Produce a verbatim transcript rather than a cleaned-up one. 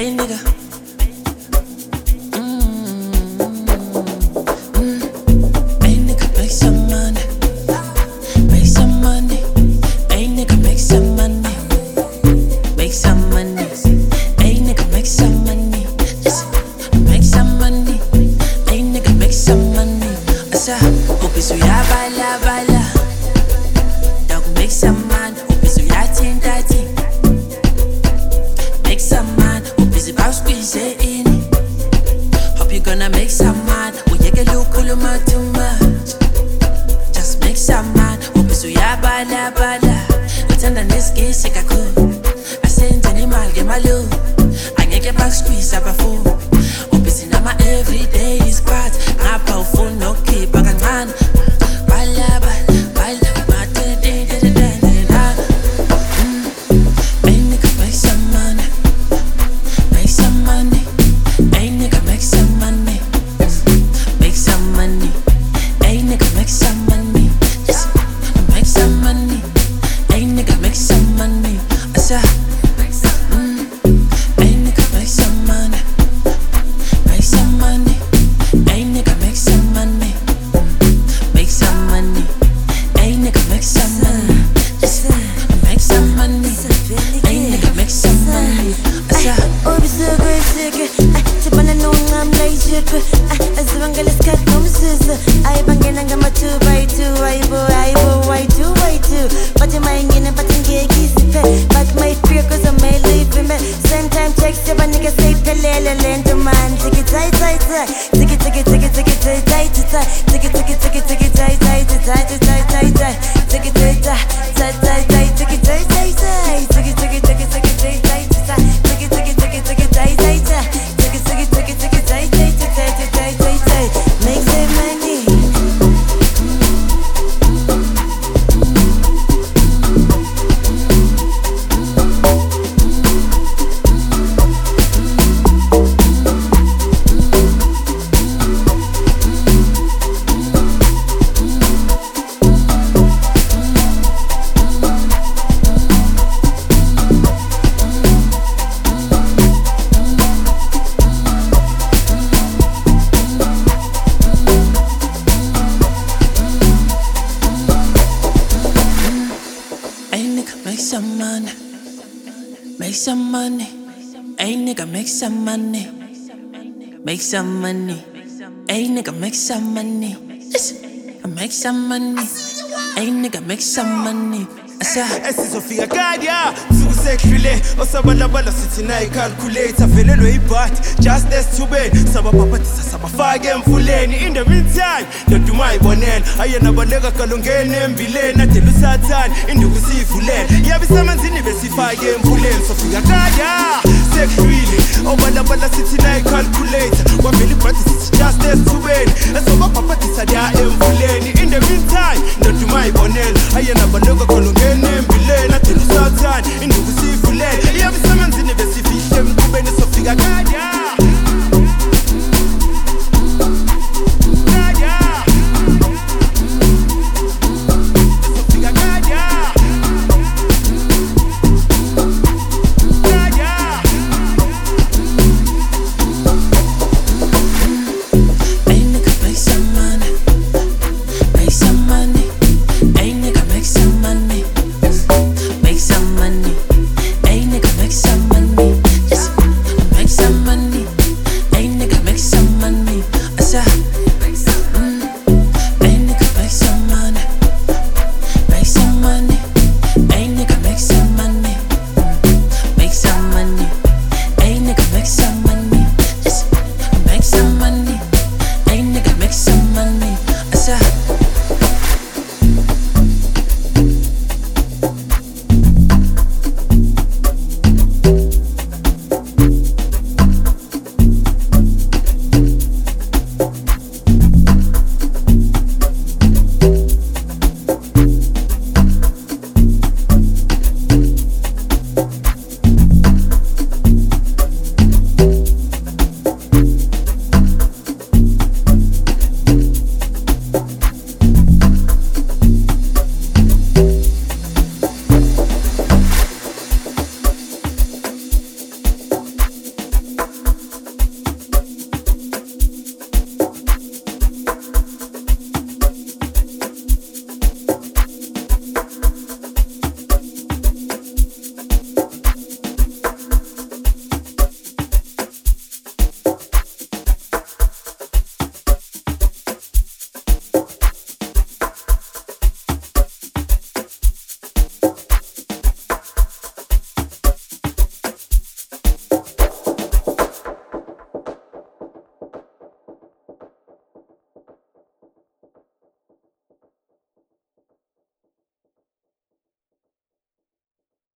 Hey nigga. Opisu ya baila, baila. Dog make some man. Opisu ya tin tati. Make some man. Opisu bow squeeze it in. Hope you gonna make some man. We get a look cool too much. Just make some man. Opisu ya baila, baila. Utanda neski sika cool. I send animal get my loo. I get a back squeeze up a fool. Opisu na my everyday is part. I powerful no keep back and man. Make some money, hey nigga, make some money. Make some money, hey nigga, make some money. Listen, make some money, hey nigga, make some money. Esizofika kanya sukusekhule osabalabala sithi nayi calculator velelo ibhat just as to bed sabaphathisa sabafake emfuleni in the meantime ndoduma ibonela ayena baleka kalongene embileni adela usathani induku sivulele yabisemanzini besifake emfuleni sofika kanya